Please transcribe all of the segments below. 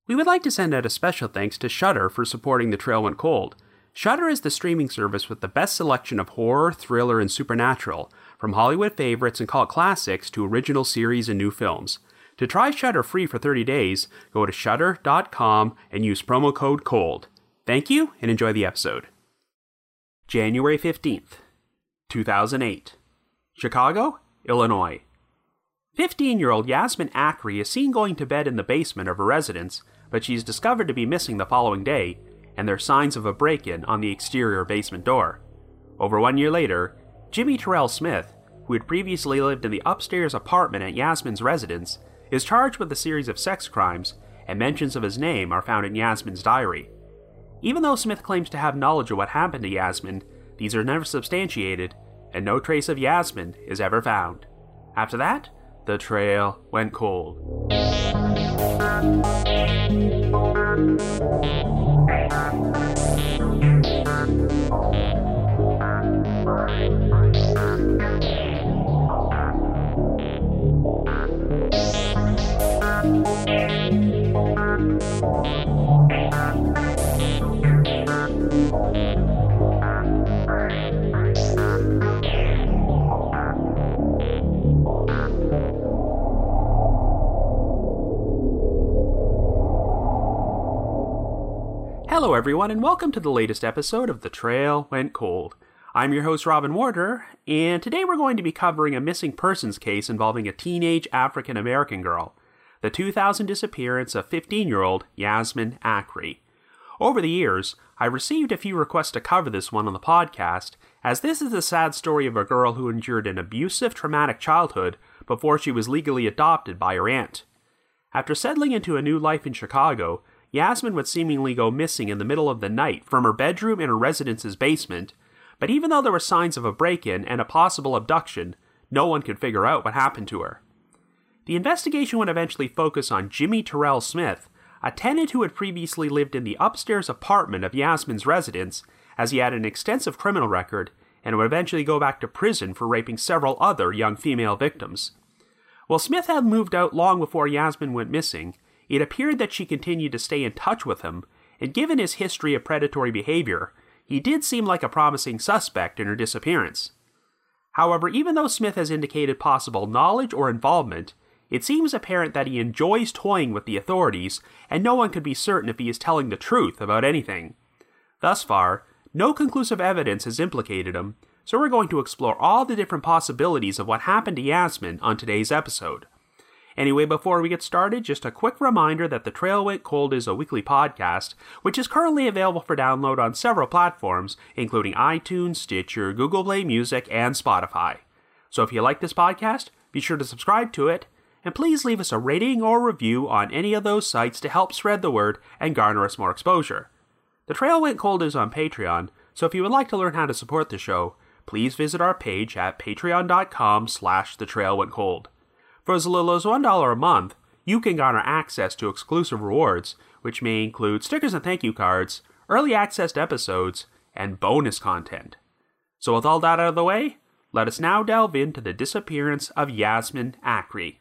We would like to send out a special thanks to Shudder for supporting The Trail Went Cold. Shudder is the streaming service with the best selection of horror, thriller, and supernatural, from Hollywood favorites and cult classics to original series and new films. To try Shudder free for 30 days, go to shudder.com and use promo code COLD. Thank you, and enjoy the episode. January 15th, 2008. Chicago, Illinois. 15-year-old Yasmin Akri is seen going to bed in the basement of her residence, but she's discovered to be missing the following day, and there are signs of a break-in on the exterior basement door. Over 1 year later, Jimmy Terrell Smith, who had previously lived in the upstairs apartment at Yasmin's residence, is charged with a series of sex crimes, and mentions of his name are found in Yasmin's diary. Even though Smith claims to have knowledge of what happened to Yasmin, these are never substantiated, and no trace of Yasmin is ever found. After that, the trail went cold. Hello everyone, and welcome to the latest episode of The Trail Went Cold. I'm your host Robin Warder, and today we're going to be covering a missing persons case involving a teenage African-American girl, the 2000 disappearance of 15-year-old Yasmin Akri. Over the years, I've received a few requests to cover this one on the podcast, as this is the sad story of a girl who endured an abusive, traumatic childhood before she was legally adopted by her aunt. After settling into a new life in Chicago, Yasmin would seemingly go missing in the middle of the night from her bedroom in her residence's basement, but even though there were signs of a break-in and a possible abduction, no one could figure out what happened to her. The investigation would eventually focus on Jimmy Terrell Smith, a tenant who had previously lived in the upstairs apartment of Yasmin's residence, as he had an extensive criminal record and would eventually go back to prison for raping several other young female victims. While Smith had moved out long before Yasmin went missing, it appeared that she continued to stay in touch with him, and given his history of predatory behavior, he did seem like a promising suspect in her disappearance. However, even though Smith has indicated possible knowledge or involvement, it seems apparent that he enjoys toying with the authorities, and no one could be certain if he is telling the truth about anything. Thus far, no conclusive evidence has implicated him, so we're going to explore all the different possibilities of what happened to Yasmin on today's episode. Anyway, before we get started, just a quick reminder that The Trail Went Cold is a weekly podcast, which is currently available for download on several platforms, including iTunes, Stitcher, Google Play Music, and Spotify. So if you like this podcast, be sure to subscribe to it, and please leave us a rating or review on any of those sites to help spread the word and garner us more exposure. The Trail Went Cold is on Patreon, so if you would like to learn how to support the show, please visit our page at patreon.com/thetrailwentcold. For as little as $1 a month, you can garner access to exclusive rewards, which may include stickers and thank you cards, early access to episodes, and bonus content. So with all that out of the way, let us now delve into the disappearance of Yasmin Akri.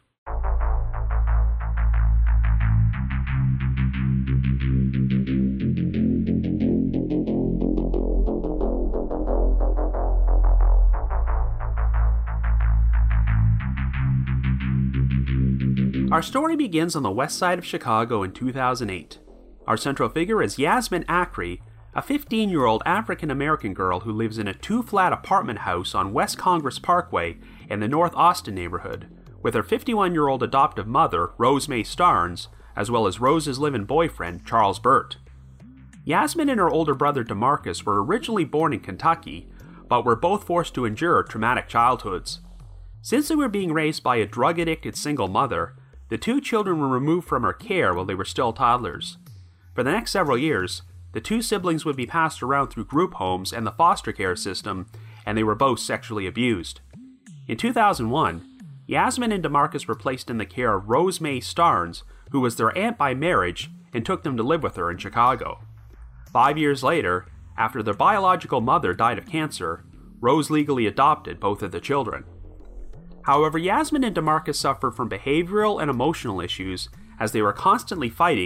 Our story begins on the west side of Chicago in 2008. Our central figure is Yasmin Akri, a 15-year-old African-American girl who lives in a 2-flat apartment house on West Congress Parkway in the North Austin neighborhood, with her 51-year-old adoptive mother, Rose Mae Starnes, as well as Rose's live-in boyfriend, Charles Burt. Yasmin and her older brother DeMarcus were originally born in Kentucky, but were both forced to endure traumatic childhoods. Since they were being raised by a drug-addicted single mother, the two children were removed from her care while they were still toddlers. For the next several years, the two siblings would be passed around through group homes and the foster care system, and they were both sexually abused. In 2001, Yasmin and DeMarcus were placed in the care of Rose Mae Starnes, who was their aunt by marriage, and took them to live with her in Chicago. 5 years later, after their biological mother died of cancer, Rose legally adopted both of the children. However, Yasmin and DeMarcus suffered from behavioral and emotional issues as they were constantly fighting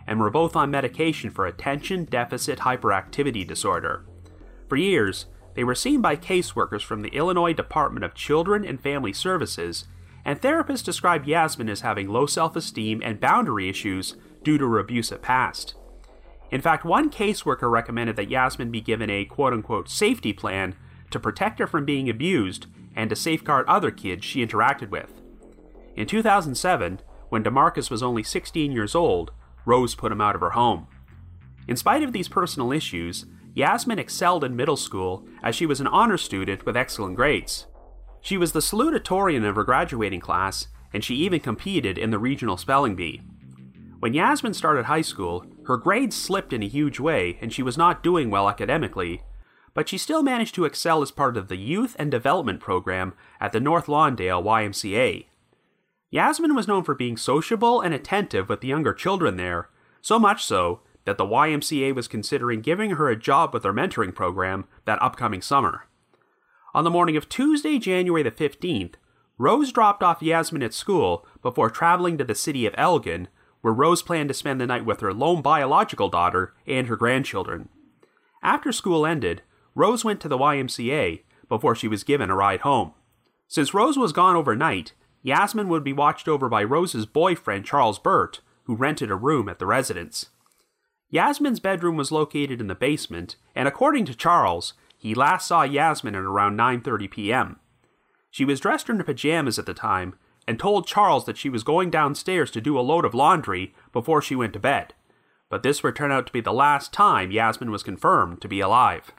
and were both on medication for attention deficit hyperactivity disorder. For years, they were seen by caseworkers from the Illinois Department of Children and Family Services, and therapists described Yasmin as having low self-esteem and boundary issues due to her abusive past. In fact, one caseworker recommended that Yasmin be given a quote-unquote safety plan to protect her from being abused and to safeguard other kids she interacted with. In 2007, when DeMarcus was only 16 years old, Rose put him out of her home. In spite of these personal issues, Yasmin excelled in middle school as she was an honor student with excellent grades. She was the salutatorian of her graduating class, and she even competed in the regional spelling bee. When Yasmin started high school, her grades slipped in a huge way and she was not doing well academically, but she still managed to excel as part of the Youth and Development Program at the North Lawndale YMCA. Yasmin was known for being sociable and attentive with the younger children there, so much so that the YMCA was considering giving her a job with their mentoring program that upcoming summer. On the morning of Tuesday, January the 15th, Rose dropped off Yasmin at school before traveling to the city of Elgin, where Rose planned to spend the night with her lone biological daughter and her grandchildren. After school ended, Rose went to the YMCA before she was given a ride home. Since Rose was gone overnight, Yasmin would be watched over by Rose's boyfriend Charles Burt, who rented a room at the residence. Yasmin's bedroom was located in the basement, and according to Charles, he last saw Yasmin at around 9:30 p.m. She was dressed in her pajamas at the time, and told Charles that she was going downstairs to do a load of laundry before she went to bed, but this would turn out to be the last time Yasmin was confirmed to be alive.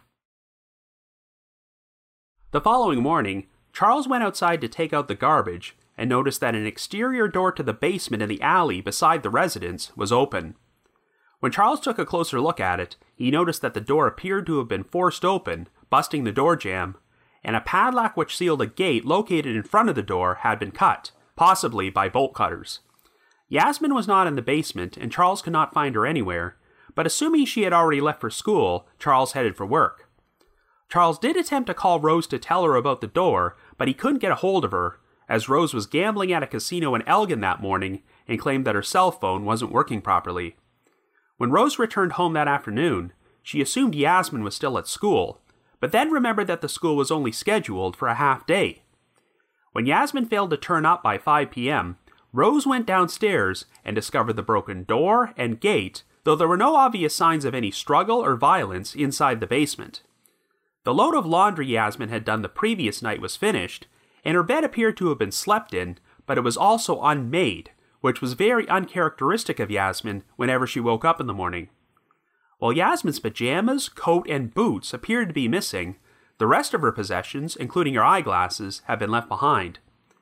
The following morning, Charles went outside to take out the garbage and noticed that an exterior door to the basement in the alley beside the residence was open. When Charles took a closer look at it, he noticed that the door appeared to have been forced open, busting the door jamb, and a padlock which sealed a gate located in front of the door had been cut, possibly by bolt cutters. Yasmin was not in the basement, and Charles could not find her anywhere, but assuming she had already left for school, Charles headed for work. Charles did attempt to call Rose to tell her about the door, but he couldn't get a hold of her, as Rose was gambling at a casino in Elgin that morning and claimed that her cell phone wasn't working properly. When Rose returned home that afternoon, she assumed Yasmin was still at school, but then remembered that the school was only scheduled for a half day. When Yasmin failed to turn up by 5 p.m., Rose went downstairs and discovered the broken door and gate, though there were no obvious signs of any struggle or violence inside the basement. The load of laundry Yasmin had done the previous night was finished, and her bed appeared to have been slept in, but it was also unmade, which was very uncharacteristic of Yasmin whenever she woke up in the morning. While Yasmin's pajamas, coat, and boots appeared to be missing, the rest of her possessions, including her eyeglasses, had been left behind.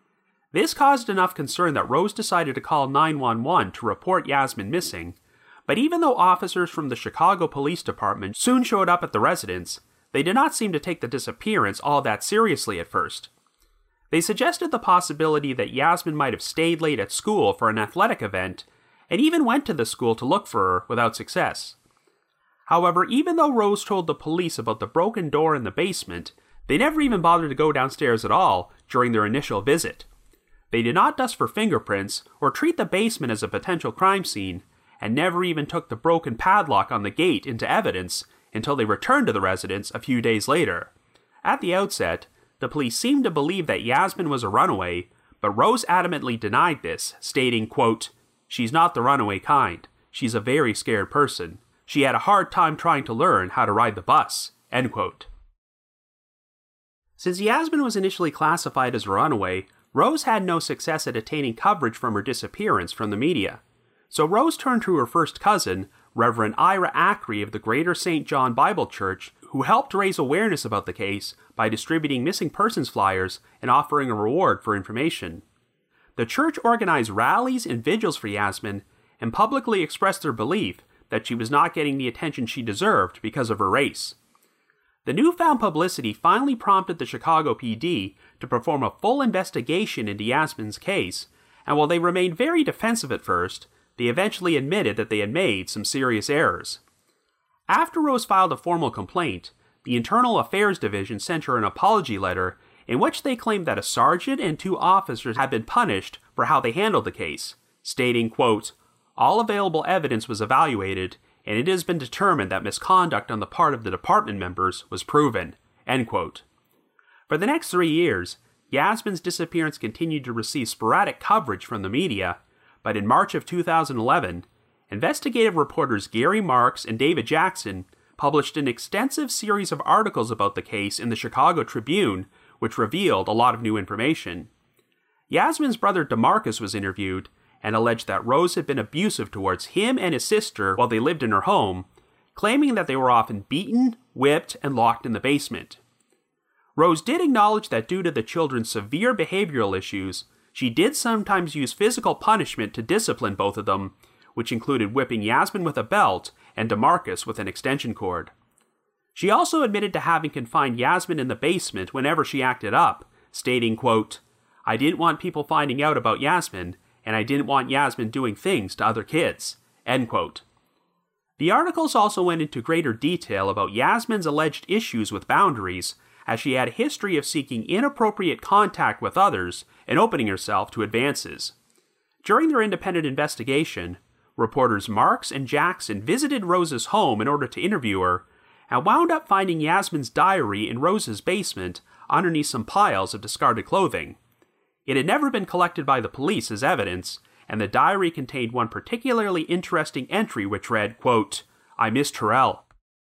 This caused enough concern that Rose decided to call 911 to report Yasmin missing, but even though officers from the Chicago Police Department soon showed up at the residence, they did not seem to take the disappearance all that seriously at first. They suggested the possibility that Yasmin might have stayed late at school for an athletic event, and even went to the school to look for her without success. However, even though Rose told the police about the broken door in the basement, they never even bothered to go downstairs at all during their initial visit. They did not dust for fingerprints or treat the basement as a potential crime scene, and never even took the broken padlock on the gate into evidence until they returned to the residence a few days later. At the outset, the police seemed to believe that Yasmin was a runaway, but Rose adamantly denied this, stating, quote, "She's not the runaway kind. She's a very scared person. She had a hard time trying to learn how to ride the bus," end quote. Since Yasmin was initially classified as a runaway, Rose had no success at attaining coverage from her disappearance from the media. So Rose turned to her first cousin, Reverend Ira Ackrey of the Greater St. John Bible Church, who helped raise awareness about the case by distributing missing persons flyers and offering a reward for information. The church organized rallies and vigils for Yasmin and publicly expressed their belief that she was not getting the attention she deserved because of her race. The newfound publicity finally prompted the Chicago PD to perform a full investigation into Yasmin's case, and while they remained very defensive at first, they eventually admitted that they had made some serious errors. After Rose filed a formal complaint, the Internal Affairs Division sent her an apology letter in which they claimed that a sergeant and 2 officers had been punished for how they handled the case, stating, quote, All available evidence was evaluated, and it has been determined that misconduct on the part of the department members was proven." End quote. For the next 3 years, Yasmin's disappearance continued to receive sporadic coverage from the media, but in March of 2011, investigative reporters Gary Marks and David Jackson published an extensive series of articles about the case in the Chicago Tribune, which revealed a lot of new information. Yasmin's brother DeMarcus was interviewed and alleged that Rose had been abusive towards him and his sister while they lived in her home, claiming that they were often beaten, whipped, and locked in the basement. Rose did acknowledge that due to the children's severe behavioral issues, she did sometimes use physical punishment to discipline both of them, which included whipping Yasmin with a belt and DeMarcus with an extension cord. She also admitted to having confined Yasmin in the basement whenever she acted up, stating, quote, "I didn't want people finding out about Yasmin, and I didn't want Yasmin doing things to other kids." End quote. The articles also went into greater detail about Yasmin's alleged issues with boundaries, as she had a history of seeking inappropriate contact with others and opening herself to advances. During their independent investigation, reporters Marks and Jackson visited Rose's home in order to interview her, and wound up finding Yasmin's diary in Rose's basement underneath some piles of discarded clothing. It had never been collected by the police as evidence, and the diary contained one particularly interesting entry which read, quote, "I miss Terrell."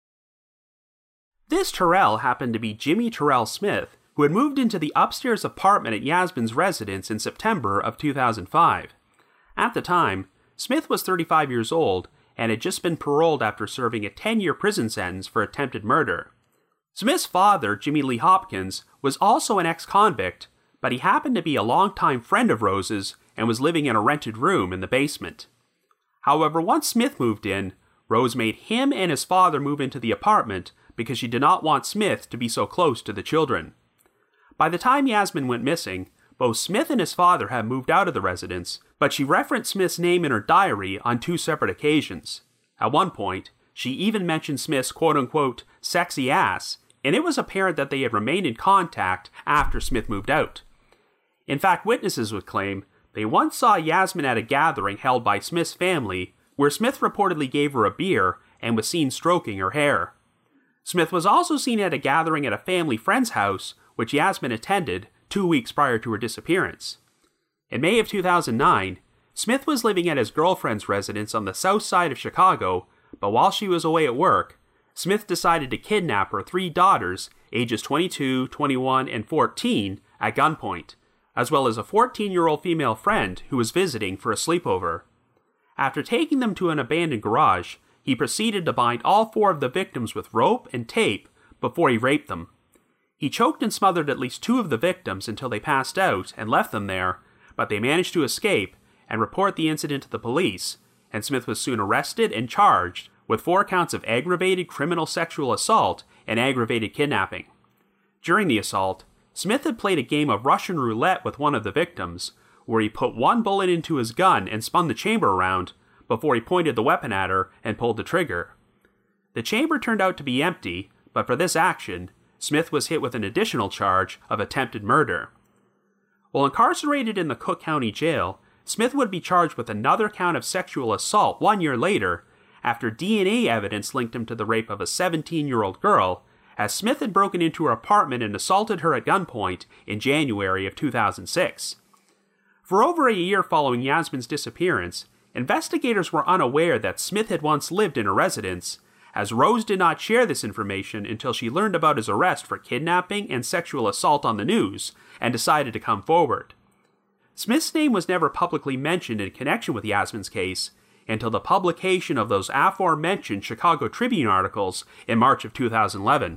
This Terrell happened to be Jimmy Terrell Smith, who had moved into the upstairs apartment at Yasmin's residence in September of 2005. At the time, Smith was 35 years old and had just been paroled after serving a 10-year prison sentence for attempted murder. Smith's father, Jimmy Lee Hopkins, was also an ex-convict, but he happened to be a longtime friend of Rose's and was living in a rented room in the basement. However, once Smith moved in, Rose made him and his father move into the apartment because she did not want Smith to be so close to the children. By the time Yasmin went missing, both Smith and his father had moved out of the residence, but she referenced Smith's name in her diary on 2 separate occasions. At one point, she even mentioned Smith's quote-unquote sexy ass, and it was apparent that they had remained in contact after Smith moved out. In fact, witnesses would claim they once saw Yasmin at a gathering held by Smith's family, where Smith reportedly gave her a beer and was seen stroking her hair. Smith was also seen at a gathering at a family friend's house, which Yasmin attended 2 weeks prior to her disappearance. In May of 2009, Smith was living at his girlfriend's residence on the south side of Chicago, but while she was away at work, Smith decided to kidnap her 3 daughters, ages 22, 21, and 14, at gunpoint, as well as a 14-year-old female friend who was visiting for a sleepover. After taking them to an abandoned garage, he proceeded to bind all 4 of the victims with rope and tape before he raped them. He choked and smothered at least 2 of the victims until they passed out and left them there, but they managed to escape and report the incident to the police, and Smith was soon arrested and charged with 4 counts of aggravated criminal sexual assault and aggravated kidnapping. During the assault, Smith had played a game of Russian roulette with one of the victims, where he put 1 bullet into his gun and spun the chamber around before he pointed the weapon at her and pulled the trigger. The chamber turned out to be empty, but for this action, Smith was hit with an additional charge of attempted murder. While incarcerated in the Cook County Jail, Smith would be charged with another count of sexual assault 1 year later, after DNA evidence linked him to the rape of a 17-year-old girl, as Smith had broken into her apartment and assaulted her at gunpoint in January of 2006. For over a year following Yasmin's disappearance, investigators were unaware that Smith had once lived in her residence, as Rose did not share this information until she learned about his arrest for kidnapping and sexual assault on the news and decided to come forward. Smith's name was never publicly mentioned in connection with Yasmin's case until the publication of those aforementioned Chicago Tribune articles in March of 2011.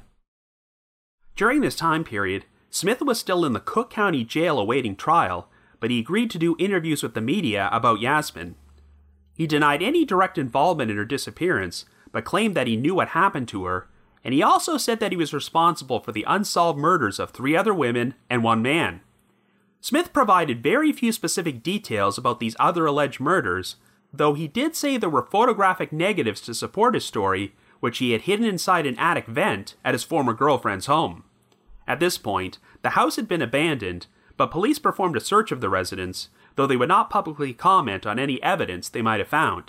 During this time period, Smith was still in the Cook County Jail awaiting trial, but he agreed to do interviews with the media about Yasmin. He denied any direct involvement in her disappearance, but claimed that he knew what happened to her, and he also said that he was responsible for the unsolved murders of 3 other women and 1 man. Smith provided very few specific details about these other alleged murders, though he did say there were photographic negatives to support his story, which he had hidden inside an attic vent at his former girlfriend's home. At this point, the house had been abandoned, but police performed a search of the residence, though they would not publicly comment on any evidence they might have found.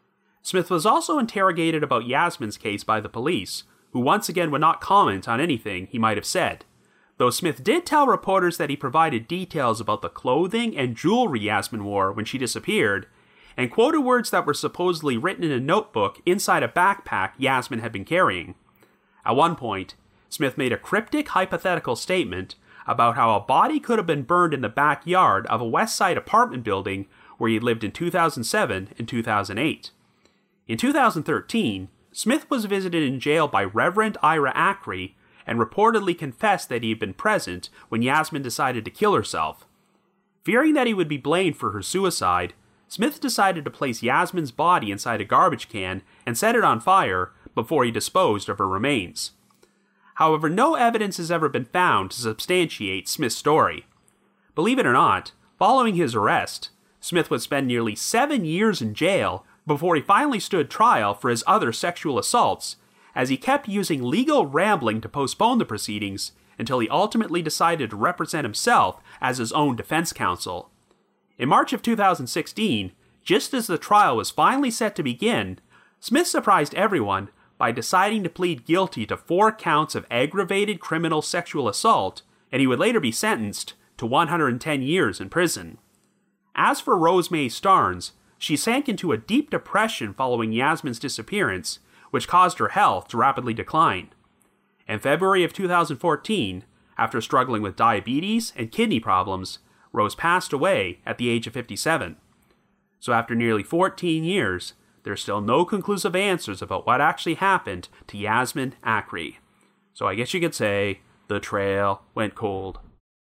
Smith was also interrogated about Yasmin's case by the police, who once again would not comment on anything he might have said, though Smith did tell reporters that he provided details about the clothing and jewelry Yasmin wore when she disappeared, and quoted words that were supposedly written in a notebook inside a backpack Yasmin had been carrying. At one point, Smith made a cryptic hypothetical statement about how a body could have been burned in the backyard of a West Side apartment building where he lived in 2007 and 2008. In 2013, Smith was visited in jail by Reverend Ira Acri and reportedly confessed that he had been present when Yasmin decided to kill herself. Fearing that he would be blamed for her suicide, Smith decided to place Yasmin's body inside a garbage can and set it on fire before he disposed of her remains. However, no evidence has ever been found to substantiate Smith's story. Believe it or not, following his arrest, Smith would spend nearly 7 years in jail before he finally stood trial for his other sexual assaults, as he kept using legal rambling to postpone the proceedings until he ultimately decided to represent himself as his own defense counsel. In March of 2016, just as the trial was finally set to begin, Smith surprised everyone by deciding to plead guilty to 4 counts of aggravated criminal sexual assault, and he would later be sentenced to 110 years in prison. As for Rose Mae Starnes, she sank into a deep depression following Yasmin's disappearance, which caused her health to rapidly decline. In February of 2014, after struggling with diabetes and kidney problems, Rose passed away at the age of 57. So after nearly 14 years, there's still no conclusive answers about what actually happened to Yasmin Acri. So I guess you could say, the trail went cold.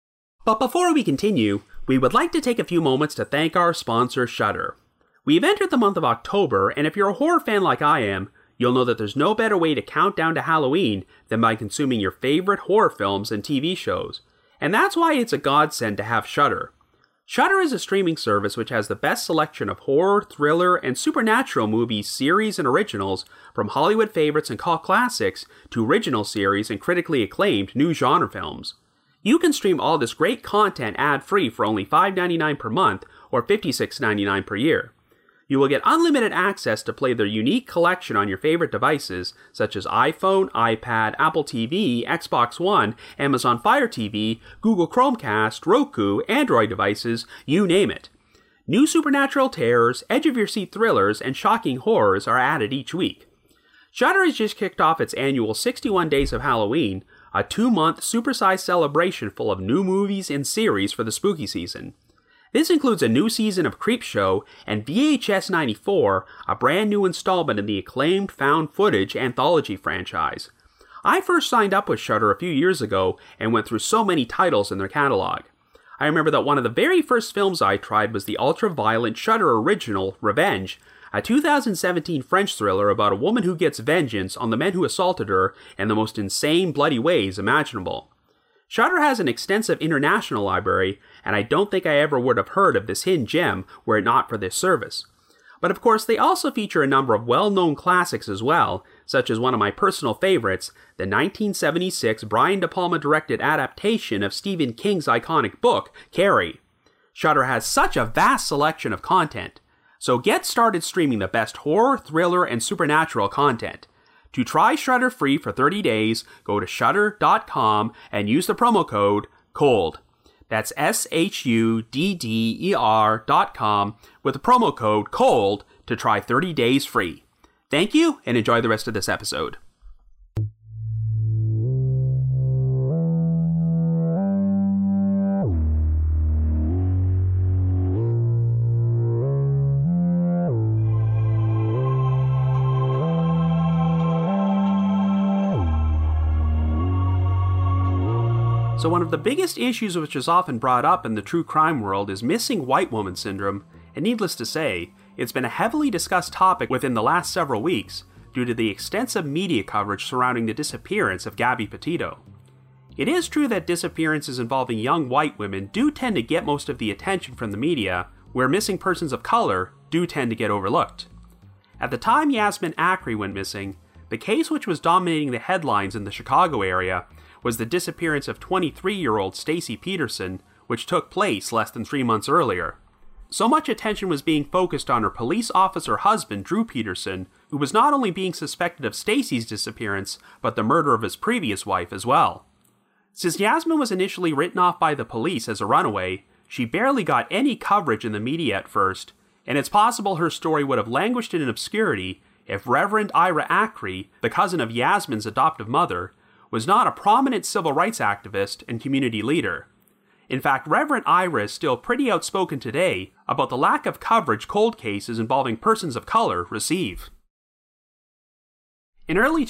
But before we continue, we would like to take a few moments to thank our sponsor, Shudder. We've entered the month of October, and if you're a horror fan like I am, you'll know that there's no better way to count down to Halloween than by consuming your favorite horror films and TV shows. And that's why it's a godsend to have Shudder. Shudder is a streaming service which has the best selection of horror, thriller, and supernatural movies, series, and originals, from Hollywood favorites and cult classics to original series and critically acclaimed new genre films. You can stream all this great content ad-free for only $5.99 per month or $56.99 per year. You will get unlimited access to play their unique collection on your favorite devices, such as iPhone, iPad, Apple TV, Xbox One, Amazon Fire TV, Google Chromecast, Roku, Android devices, you name it. New supernatural terrors, edge-of-your-seat thrillers, and shocking horrors are added each week. Shudder has just kicked off its annual 61 Days of Halloween, a 2-month supersized celebration full of new movies and series for the spooky season. This includes a new season of Creepshow and VHS 94, a brand new installment in the acclaimed found footage anthology franchise. I first signed up with Shudder a few years ago and went through so many titles in their catalog. I remember that one of the very first films I tried was the ultra-violent Shudder original, Revenge, a 2017 French thriller about a woman who gets vengeance on the men who assaulted her in the most insane, bloody ways imaginable. Shudder has an extensive international library, and I don't think I ever would have heard of this hidden gem were it not for this service. But of course, they also feature a number of well-known classics as well, such as one of my personal favorites, the 1976 Brian De Palma-directed adaptation of Stephen King's iconic book, Carrie. Shudder has such a vast selection of content, so get started streaming the best horror, thriller, and supernatural content. To try Shudder free for 30 days, go to Shudder.com and use the promo code COLD. That's SHUDDER.com with the promo code COLD to try 30 days free. Thank you, and enjoy the rest of this episode. So one of the biggest issues which is often brought up in the true crime world is missing white woman syndrome, and needless to say, it's been a heavily discussed topic within the last several weeks due to the extensive media coverage surrounding the disappearance of Gabby Petito. It is true that disappearances involving young white women do tend to get most of the attention from the media, where missing persons of color do tend to get overlooked. At the time Yasmin Acri went missing, the case which was dominating the headlines in the Chicago area was the disappearance of 23-year-old Stacy Peterson, which took place less than 3 months earlier. so much attention was being focused on her police officer husband, Drew Peterson, who was not only being suspected of Stacy's disappearance, but the murder of his previous wife as well. Since Yasmin was initially written off by the police as a runaway, she barely got any coverage in the media at first, and it's possible her story would have languished in obscurity if Reverend Ira Acri, the cousin of Yasmin's adoptive mother, was not a prominent civil rights activist and community leader. In fact, Reverend Ira is still pretty outspoken today about the lack of coverage cold cases involving persons of color receive. In early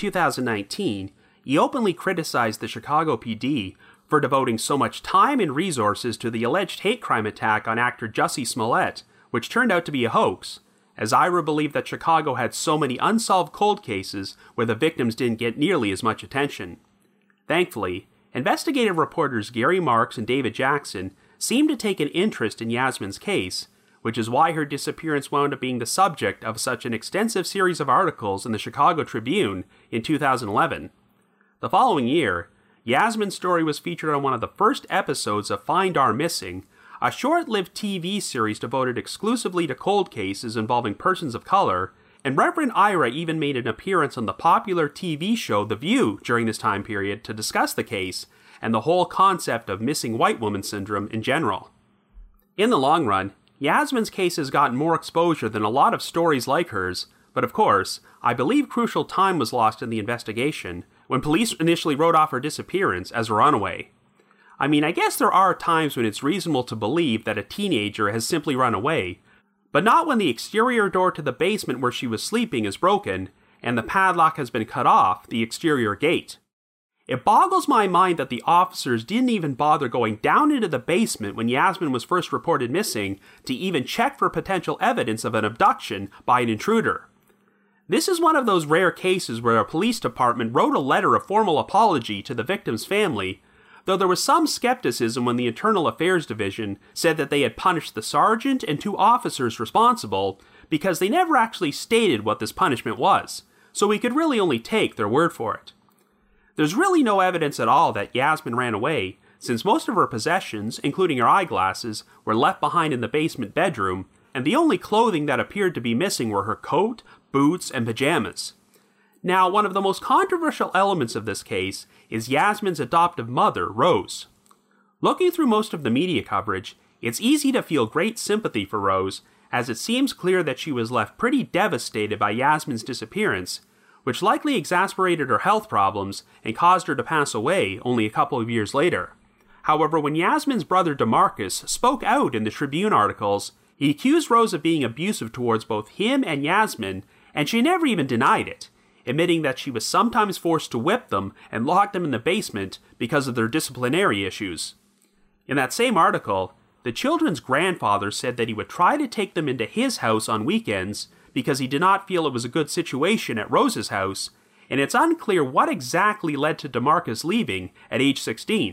2019, he openly criticized the Chicago PD for devoting so much time and resources to the alleged hate crime attack on actor Jussie Smollett, which turned out to be a hoax, as Ira believed that Chicago had so many unsolved cold cases where the victims didn't get nearly as much attention. Thankfully, investigative reporters Gary Marks and David Jackson seemed to take an interest in Yasmin's case, which is why her disappearance wound up being the subject of such an extensive series of articles in the Chicago Tribune in 2011. The following year, Yasmin's story was featured on one of the first episodes of Find Our Missing, a short-lived TV series devoted exclusively to cold cases involving persons of color, and Reverend Ira even made an appearance on the popular TV show The View during this time period to discuss the case and the whole concept of missing white woman syndrome in general. In the long run, Yasmin's case has gotten more exposure than a lot of stories like hers, but of course, I believe crucial time was lost in the investigation when police initially wrote off her disappearance as a runaway. I mean, I guess there are times when it's reasonable to believe that a teenager has simply run away, but not when the exterior door to the basement where she was sleeping is broken, and the padlock has been cut off the exterior gate. It boggles my mind that the officers didn't even bother going down into the basement when Yasmin was first reported missing to even check for potential evidence of an abduction by an intruder. This is one of those rare cases where a police department wrote a letter of formal apology to the victim's family, though there was some skepticism when the Internal Affairs Division said that they had punished the sergeant and 2 officers responsible because they never actually stated what this punishment was, so we could really only take their word for it. There's really no evidence at all that Yasmin ran away, since most of her possessions, including her eyeglasses, were left behind in the basement bedroom, and the only clothing that appeared to be missing were her coat, boots, and pajamas. Now, one of the most controversial elements of this case is Yasmin's adoptive mother, Rose. Looking through most of the media coverage, it's easy to feel great sympathy for Rose, as it seems clear that she was left pretty devastated by Yasmin's disappearance, which likely exacerbated her health problems and caused her to pass away only a couple of years later. However, when Yasmin's brother DeMarcus spoke out in the Tribune articles, he accused Rose of being abusive towards both him and Yasmin, and she never even denied it, admitting that she was sometimes forced to whip them and lock them in the basement because of their disciplinary issues. In that same article, the children's grandfather said that he would try to take them into his house on weekends because he did not feel it was a good situation at Rose's house, and it's unclear what exactly led to DeMarcus leaving at age 16.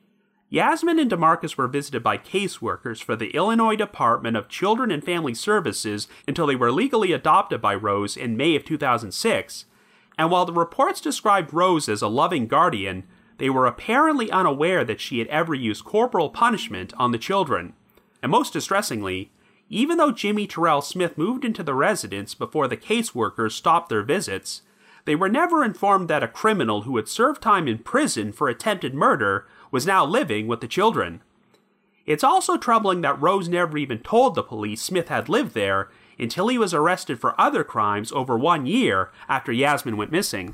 Yasmin and DeMarcus were visited by caseworkers for the Illinois Department of Children and Family Services until they were legally adopted by Rose in May of 2006, and while the reports described Rose as a loving guardian, they were apparently unaware that she had ever used corporal punishment on the children. And most distressingly, even though Jimmy Terrell Smith moved into the residence before the caseworkers stopped their visits, they were never informed that a criminal who had served time in prison for attempted murder was now living with the children. It's also troubling that Rose never even told the police Smith had lived there until he was arrested for other crimes over 1 year after Yasmin went missing.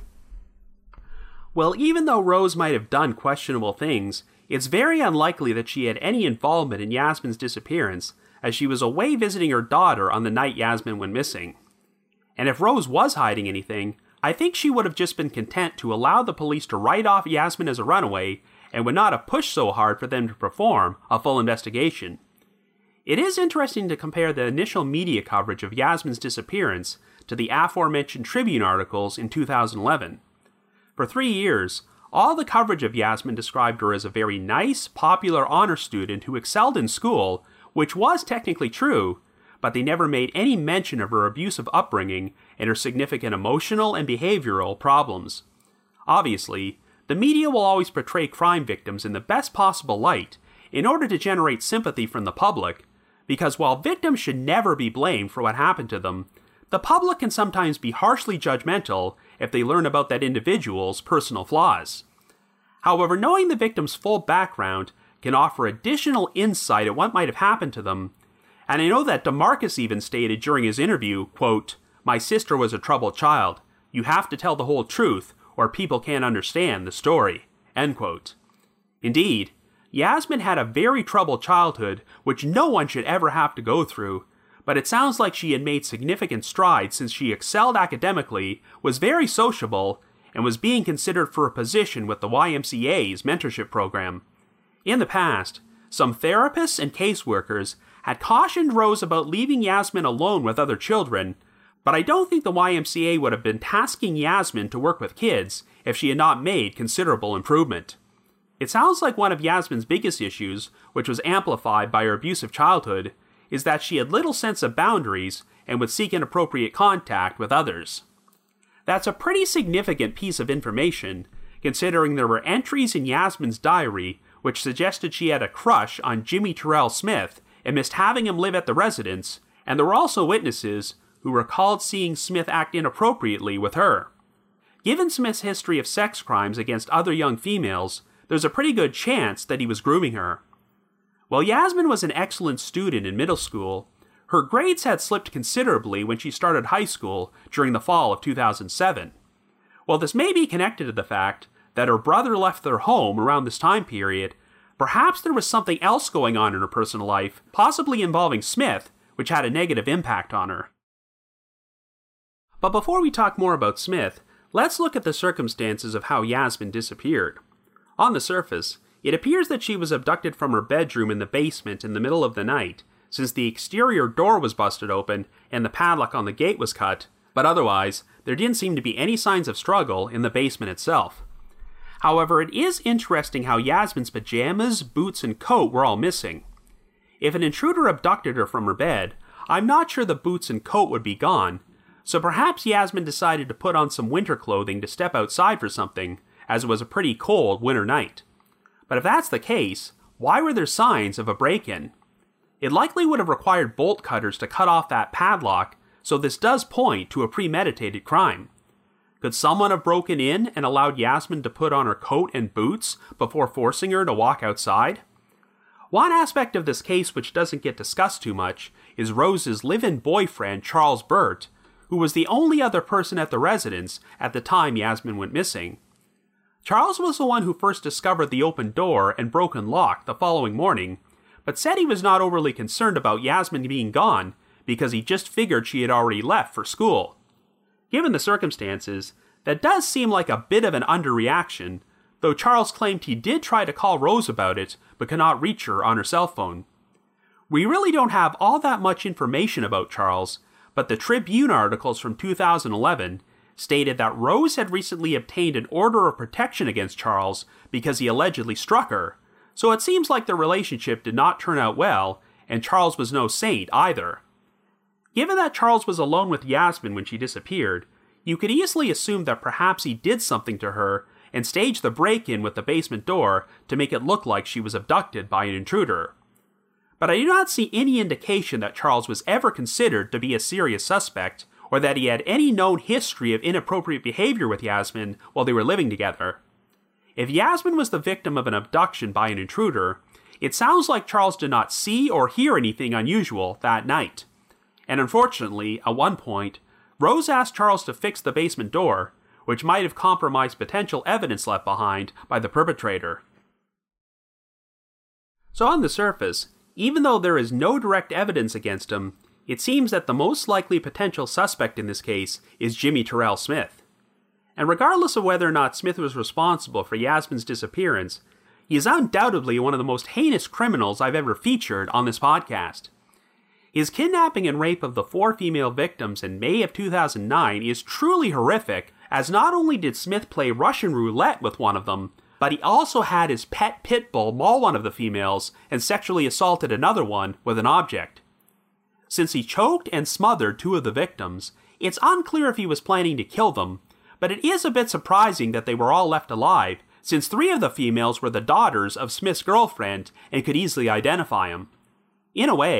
Well, even though Rose might have done questionable things, it's very unlikely that she had any involvement in Yasmin's disappearance, as she was away visiting her daughter on the night Yasmin went missing. And if Rose was hiding anything, I think she would have just been content to allow the police to write off Yasmin as a runaway and would not have pushed so hard for them to perform a full investigation. It is interesting to compare the initial media coverage of Yasmin's disappearance to the aforementioned Tribune articles in 2011. For 3 years, all the coverage of Yasmin described her as a very nice, popular honor student who excelled in school, which was technically true, but they never made any mention of her abusive upbringing and her significant emotional and behavioral problems. Obviously, the media will always portray crime victims in the best possible light in order to generate sympathy from the public, because while victims should never be blamed for what happened to them, the public can sometimes be harshly judgmental if they learn about that individual's personal flaws. However, knowing the victim's full background can offer additional insight at what might have happened to them, and I know that DeMarcus even stated during his interview, quote, "My sister was a troubled child. You have to tell the whole truth, or people can't understand the story," end quote. Indeed, Yasmin had a very troubled childhood which no one should ever have to go through, but it sounds like she had made significant strides since she excelled academically, was very sociable, and was being considered for a position with the YMCA's mentorship program. In the past, some therapists and caseworkers had cautioned Rose about leaving Yasmin alone with other children, but I don't think the YMCA would have been tasking Yasmin to work with kids if she had not made considerable improvement. It sounds like one of Yasmin's biggest issues, which was amplified by her abusive childhood, is that she had little sense of boundaries and would seek inappropriate contact with others. That's a pretty significant piece of information, considering there were entries in Yasmin's diary which suggested she had a crush on Jimmy Terrell Smith and missed having him live at the residence, and there were also witnesses who recalled seeing Smith act inappropriately with her. Given Smith's history of sex crimes against other young females, there's a pretty good chance that he was grooming her. While Yasmin was an excellent student in middle school, her grades had slipped considerably when she started high school during the fall of 2007. While this may be connected to the fact that her brother left their home around this time period, perhaps there was something else going on in her personal life, possibly involving Smith, which had a negative impact on her. But before we talk more about Smith, let's look at the circumstances of how Yasmin disappeared. On the surface, it appears that she was abducted from her bedroom in the basement in the middle of the night, since the exterior door was busted open and the padlock on the gate was cut, but otherwise, there didn't seem to be any signs of struggle in the basement itself. However, it is interesting how Yasmin's pajamas, boots, and coat were all missing. If an intruder abducted her from her bed, I'm not sure the boots and coat would be gone, so perhaps Yasmin decided to put on some winter clothing to step outside for something, as it was a pretty cold winter night. But if that's the case, why were there signs of a break-in? It likely would have required bolt cutters to cut off that padlock, so this does point to a premeditated crime. Could someone have broken in and allowed Yasmin to put on her coat and boots before forcing her to walk outside? One aspect of this case which doesn't get discussed too much is Rose's live-in boyfriend, Charles Burt, who was the only other person at the residence at the time Yasmin went missing. Charles was the one who first discovered the open door and broken lock the following morning, but said he was not overly concerned about Yasmin being gone because he just figured she had already left for school. Given the circumstances, that does seem like a bit of an underreaction, though Charles claimed he did try to call Rose about it, but could not reach her on her cell phone. We really don't have all that much information about Charles, but the Tribune articles from 2011 stated that Rose had recently obtained an order of protection against Charles because he allegedly struck her, so it seems like the relationship did not turn out well, and Charles was no saint either. Given that Charles was alone with Yasmin when she disappeared, you could easily assume that perhaps he did something to her and staged the break-in with the basement door to make it look like she was abducted by an intruder. But I do not see any indication that Charles was ever considered to be a serious suspect, or that he had any known history of inappropriate behavior with Yasmin while they were living together. If Yasmin was the victim of an abduction by an intruder, it sounds like Charles did not see or hear anything unusual that night. And unfortunately, at one point, Rose asked Charles to fix the basement door, which might have compromised potential evidence left behind by the perpetrator. So on the surface, even though there is no direct evidence against him, it seems that the most likely potential suspect in this case is Jimmy Terrell Smith. And regardless of whether or not Smith was responsible for Yasmin's disappearance, he is undoubtedly one of the most heinous criminals I've ever featured on this podcast. His kidnapping and rape of the 4 female victims in May of 2009 is truly horrific, as not only did Smith play Russian roulette with one of them, but he also had his pet pit bull maul one of the females and sexually assaulted another one with an object. Since he choked and smothered 2 of the victims, it's unclear if he was planning to kill them, but it is a bit surprising that they were all left alive, since 3 of the females were the daughters of Smith's girlfriend and could easily identify him. In a way,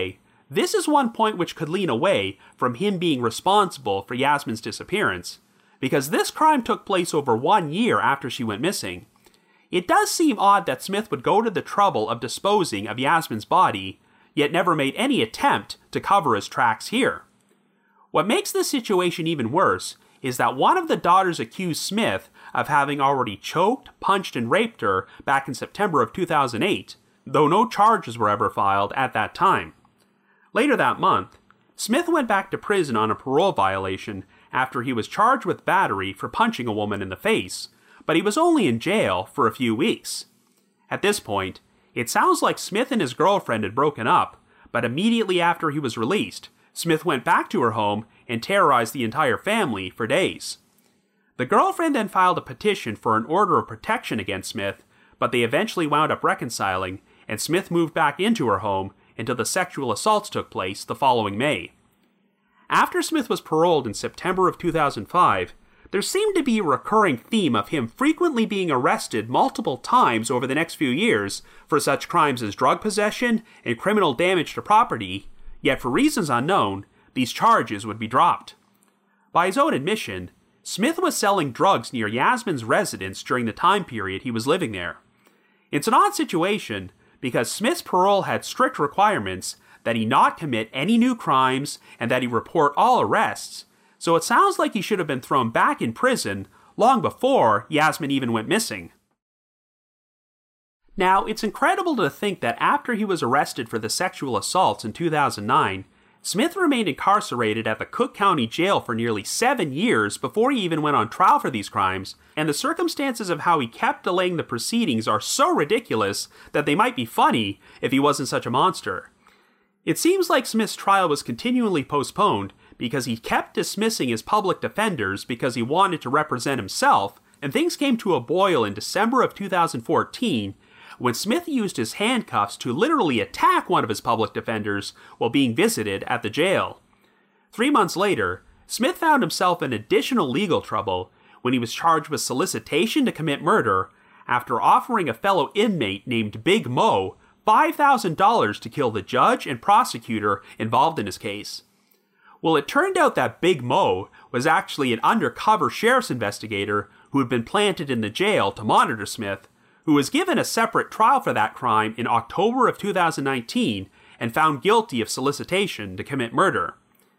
This is one point which could lean away from him being responsible for Yasmin's disappearance, because this crime took place over 1 year after she went missing. It does seem odd that Smith would go to the trouble of disposing of Yasmin's body, yet never made any attempt to cover his tracks here. What makes this situation even worse is that one of the daughters accused Smith of having already choked, punched, and raped her back in September of 2008, though no charges were ever filed at that time. Later that month, Smith went back to prison on a parole violation after he was charged with battery for punching a woman in the face, but he was only in jail for a few weeks. At this point, it sounds like Smith and his girlfriend had broken up, but immediately after he was released, Smith went back to her home and terrorized the entire family for days. The girlfriend then filed a petition for an order of protection against Smith, but they eventually wound up reconciling, and Smith moved back into her home until the sexual assaults took place the following May. After Smith was paroled in September of 2005, there seemed to be a recurring theme of him frequently being arrested multiple times over the next few years for such crimes as drug possession and criminal damage to property, yet for reasons unknown, these charges would be dropped. By his own admission, Smith was selling drugs near Yasmin's residence during the time period he was living there. It's an odd situation because Smith's parole had strict requirements that he not commit any new crimes and that he report all arrests, so it sounds like he should have been thrown back in prison long before Yasmin even went missing. Now, it's incredible to think that after he was arrested for the sexual assaults in 2009, Smith remained incarcerated at the Cook County Jail for nearly 7 years before he even went on trial for these crimes, and the circumstances of how he kept delaying the proceedings are so ridiculous that they might be funny if he wasn't such a monster. It seems like Smith's trial was continually postponed because he kept dismissing his public defenders because he wanted to represent himself, and things came to a boil in December of 2014 when Smith used his handcuffs to literally attack one of his public defenders while being visited at the jail. 3 months later, Smith found himself in additional legal trouble when he was charged with solicitation to commit murder after offering a fellow inmate named Big Mo $5,000 to kill the judge and prosecutor involved in his case. Well, it turned out that Big Mo was actually an undercover sheriff's investigator who had been planted in the jail to monitor Smith, who was given a separate trial for that crime in October of 2019 and found guilty of solicitation to commit murder.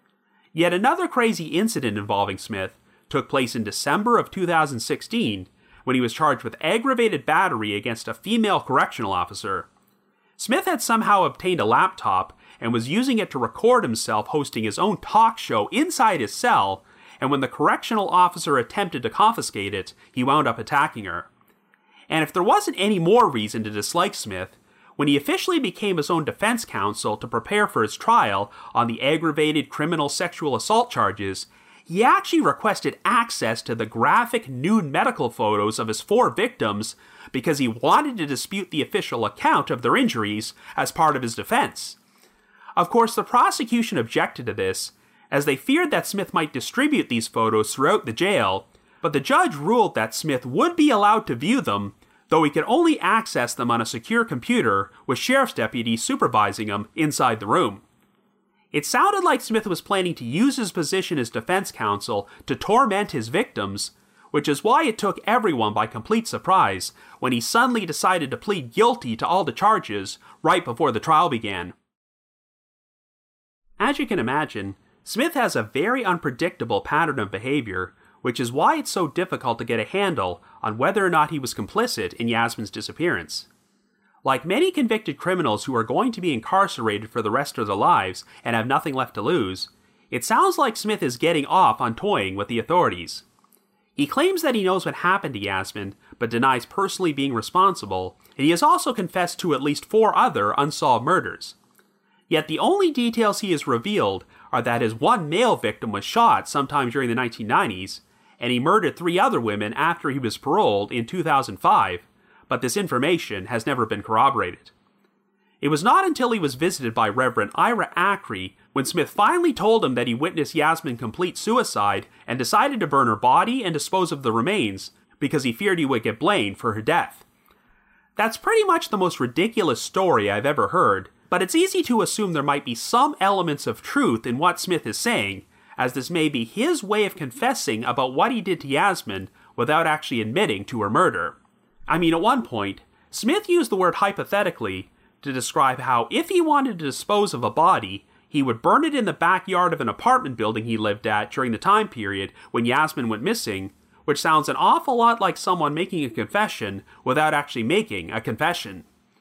Yet another crazy incident involving Smith took place in December of 2016 when he was charged with aggravated battery against a female correctional officer. Smith had somehow obtained a laptop and was using it to record himself hosting his own talk show inside his cell, and when the correctional officer attempted to confiscate it, he wound up attacking her. And if there wasn't any more reason to dislike Smith, when he officially became his own defense counsel to prepare for his trial on the aggravated criminal sexual assault charges, he actually requested access to the graphic nude medical photos of his 4 victims because he wanted to dispute the official account of their injuries as part of his defense. Of course, the prosecution objected to this, as they feared that Smith might distribute these photos throughout the jail, but the judge ruled that Smith would be allowed to view them, though he could only access them on a secure computer with sheriff's deputies supervising him inside the room. It sounded like Smith was planning to use his position as defense counsel to torment his victims, which is why it took everyone by complete surprise when he suddenly decided to plead guilty to all the charges right before the trial began. As you can imagine, Smith has a very unpredictable pattern of behavior, which is why it's so difficult to get a handle on whether or not he was complicit in Yasmin's disappearance. Like many convicted criminals who are going to be incarcerated for the rest of their lives and have nothing left to lose, it sounds like Smith is getting off on toying with the authorities. He claims that he knows what happened to Yasmin, but denies personally being responsible, and he has also confessed to at least 4 other unsolved murders. Yet the only details he has revealed are that his one male victim was shot sometime during the 1990s, and he murdered 3 other women after he was paroled in 2005, but this information has never been corroborated. It was not until he was visited by Reverend Ira Acri when Smith finally told him that he witnessed Yasmin complete suicide and decided to burn her body and dispose of the remains because he feared he would get blamed for her death. That's pretty much the most ridiculous story I've ever heard, But it's easy to assume there might be some elements of truth in what Smith is saying, as this may be his way of confessing about what he did to Yasmin without actually admitting to her murder. I mean, at one point, Smith used the word hypothetically to describe how if he wanted to dispose of a body, he would burn it in the backyard of an apartment building he lived at during the time period when Yasmin went missing, which sounds an awful lot like someone making a confession without actually making a confession.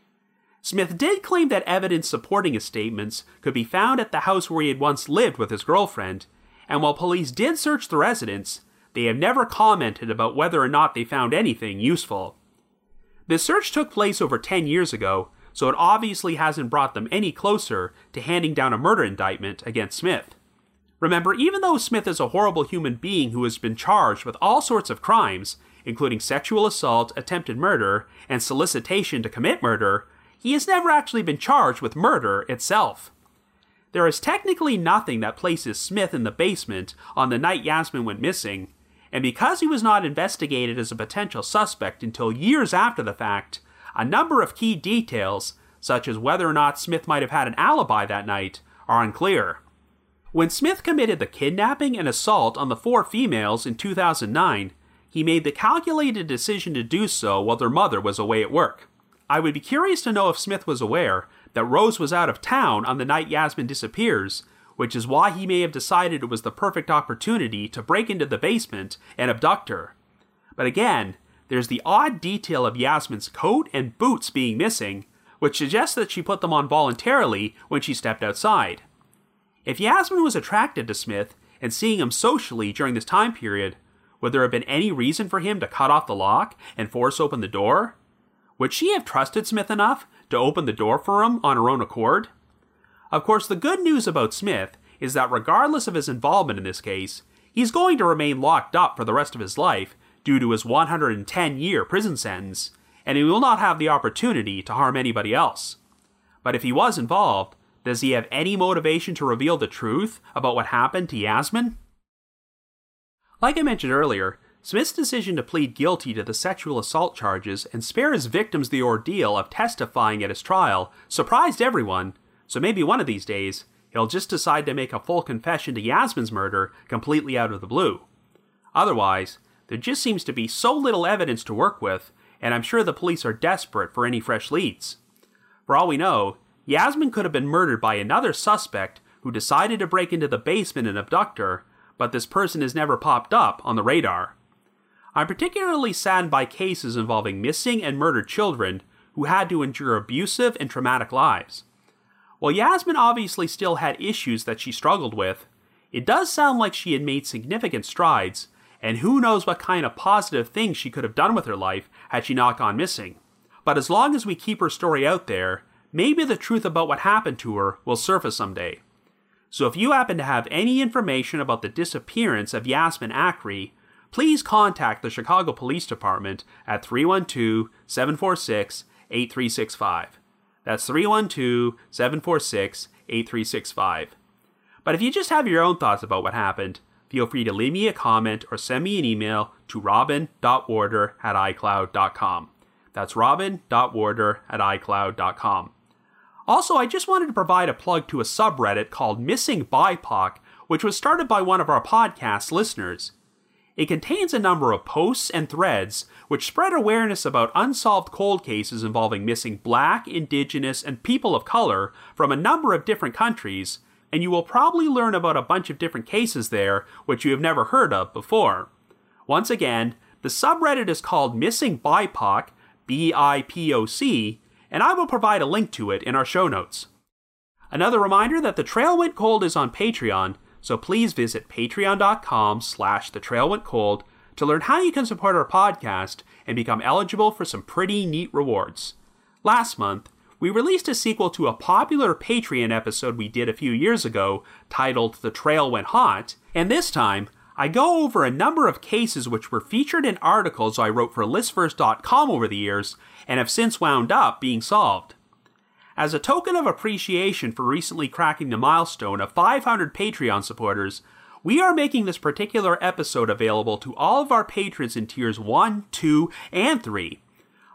Smith did claim that evidence supporting his statements could be found at the house where he had once lived with his girlfriend, and while police did search the residence, they have never commented about whether or not they found anything useful. This search took place over 10 years ago, so it obviously hasn't brought them any closer to handing down a murder indictment against Smith. Remember, even though Smith is a horrible human being who has been charged with all sorts of crimes, including sexual assault, attempted murder, and solicitation to commit murder, he has never actually been charged with murder itself. There is technically nothing that places Smith in the basement on the night Yasmin went missing, and because he was not investigated as a potential suspect until years after the fact, a number of key details, such as whether or not Smith might have had an alibi that night, are unclear. When Smith committed the kidnapping and assault on the 4 females in 2009, he made the calculated decision to do so while their mother was away at work. I would be curious to know if Smith was aware that Rose was out of town on the night Yasmin disappears, which is why he may have decided it was the perfect opportunity to break into the basement and abduct her. But again, there's the odd detail of Yasmin's coat and boots being missing, which suggests that she put them on voluntarily when she stepped outside. If Yasmin was attracted to Smith and seeing him socially during this time period, would there have been any reason for him to cut off the lock and force open the door? Would she have trusted Smith enough to open the door for him on her own accord? Of course, the good news about Smith is that regardless of his involvement in this case, he's going to remain locked up for the rest of his life due to his 110-year prison sentence, and he will not have the opportunity to harm anybody else. But if he was involved, does he have any motivation to reveal the truth about what happened to Yasmin? Like I mentioned earlier, Smith's decision to plead guilty to the sexual assault charges and spare his victims the ordeal of testifying at his trial surprised everyone, so maybe one of these days, he'll just decide to make a full confession to Yasmin's murder completely out of the blue. Otherwise, there just seems to be so little evidence to work with, and I'm sure the police are desperate for any fresh leads. For all we know, Yasmin could have been murdered by another suspect who decided to break into the basement and abduct her, but this person has never popped up on the radar. I'm particularly saddened by cases involving missing and murdered children who had to endure abusive and traumatic lives. While Yasmin obviously still had issues that she struggled with, it does sound like she had made significant strides, and who knows what kind of positive things she could have done with her life had she not gone missing. But as long as we keep her story out there, maybe the truth about what happened to her will surface someday. So if you happen to have any information about the disappearance of Yasmin Akri, please contact the Chicago Police Department at 312-746-8365. That's 312-746-8365. But if you just have your own thoughts about what happened, feel free to leave me a comment or send me an email to robin.warder@icloud.com. That's robin.warder@icloud.com. Also, I just wanted to provide a plug to a subreddit called Missing BIPOC, which was started by one of our podcast listeners. It contains a number of posts and threads which spread awareness about unsolved cold cases involving missing Black, Indigenous, and people of color from a number of different countries, and you will probably learn about a bunch of different cases there which you have never heard of before. Once again, the subreddit is called Missing BIPOC, BIPOC, and I will provide a link to it in our show notes. Another reminder that The Trail Went Cold is on Patreon, so please visit patreon.com/thetrailwentcold to learn how you can support our podcast and become eligible for some pretty neat rewards. Last month, we released a sequel to a popular Patreon episode we did a few years ago titled The Trail Went Hot, and this time, I go over a number of cases which were featured in articles I wrote for listverse.com over the years and have since wound up being solved. As a token of appreciation for recently cracking the milestone of 500 Patreon supporters, we are making this particular episode available to all of our patrons in tiers 1, 2, and 3.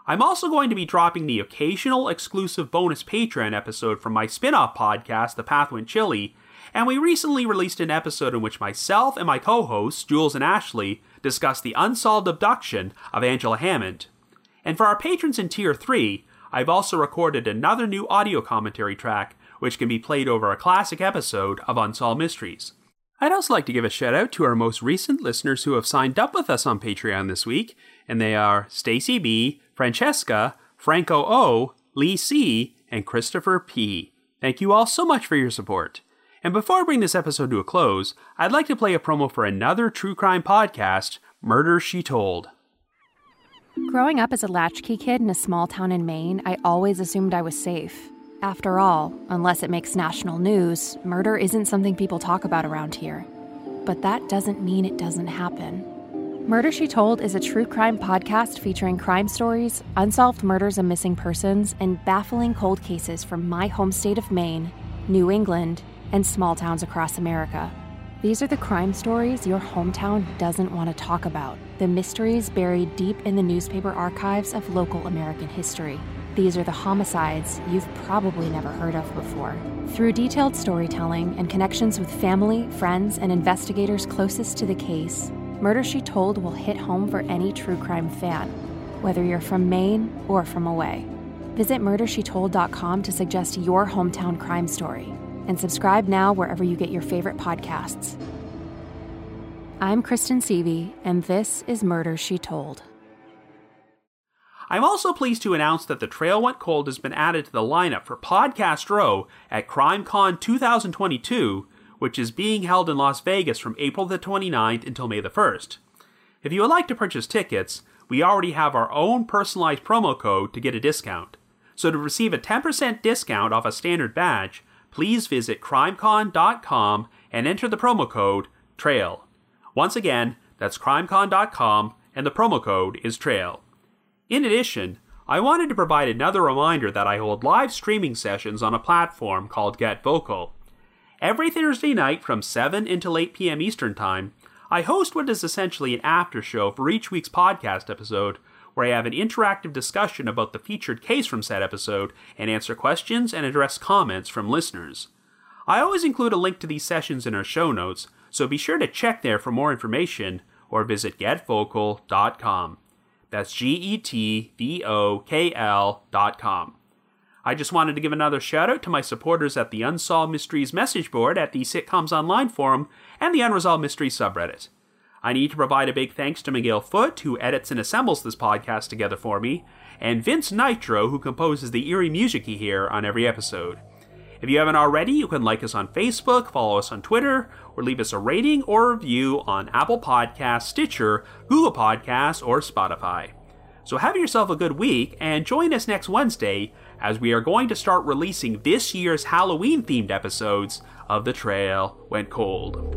I'm also going to be dropping the occasional exclusive bonus Patreon episode from my spin-off podcast, The Path Went Chilly, and we recently released an episode in which myself and my co-hosts, Jules and Ashley, discussed the unsolved abduction of Angela Hammond. And for our patrons in Tier 3, I've also recorded another new audio commentary track, which can be played over a classic episode of Unsolved Mysteries. I'd also like to give a shout out to our most recent listeners who have signed up with us on Patreon this week, and they are Stacy B., Francesca, Franco O., Lee C., and Christopher P. Thank you all so much for your support. And before I bring this episode to a close, I'd like to play a promo for another true crime podcast, Murder, She Told. Growing up as a latchkey kid in a small town in Maine, I always assumed I was safe. After all, unless it makes national news, murder isn't something people talk about around here. But that doesn't mean it doesn't happen. Murder, She Told is a true crime podcast featuring crime stories, unsolved murders and missing persons, and baffling cold cases from my home state of Maine, New England, and small towns across America. These are the crime stories your hometown doesn't want to talk about, the mysteries buried deep in the newspaper archives of local American history. These are the homicides you've probably never heard of before. Through detailed storytelling and connections with family, friends, and investigators closest to the case, Murder, She Told will hit home for any true crime fan, whether you're from Maine or from away. Visit murdershetold.com to suggest your hometown crime story, and subscribe now wherever you get your favorite podcasts. I'm Kristen Seavey, and this is Murder, She Told. I'm also pleased to announce that The Trail Went Cold has been added to the lineup for Podcast Row at CrimeCon 2022, which is being held in Las Vegas from April the 29th until May the 1st. If you would like to purchase tickets, we already have our own personalized promo code to get a discount. So to receive a 10% discount off a standard badge, please visit crimecon.com and enter the promo code TRAIL. Once again, that's crimecon.com and the promo code is TRAIL. In addition, I wanted to provide another reminder that I hold live streaming sessions on a platform called Get Vocal. Every Thursday night from 7 until 8 p.m. Eastern Time, I host what is essentially an after show for each week's podcast episode, where I have an interactive discussion about the featured case from said episode and answer questions and address comments from listeners. I always include a link to these sessions in our show notes, so be sure to check there for more information or visit getvocal.com. That's GETVOKL.com. I just wanted to give another shout out to my supporters at the Unsolved Mysteries message board at the Sitcoms Online forum and the Unresolved Mysteries subreddit. I need to provide a big thanks to Miguel Foote, who edits and assembles this podcast together for me, and Vince Nitro, who composes the eerie music you hear on every episode. If you haven't already, you can like us on Facebook, follow us on Twitter, or leave us a rating or review on Apple Podcasts, Stitcher, Google Podcasts, or Spotify. So have yourself a good week, and join us next Wednesday as we are going to start releasing this year's Halloween-themed episodes of The Trail Went Cold.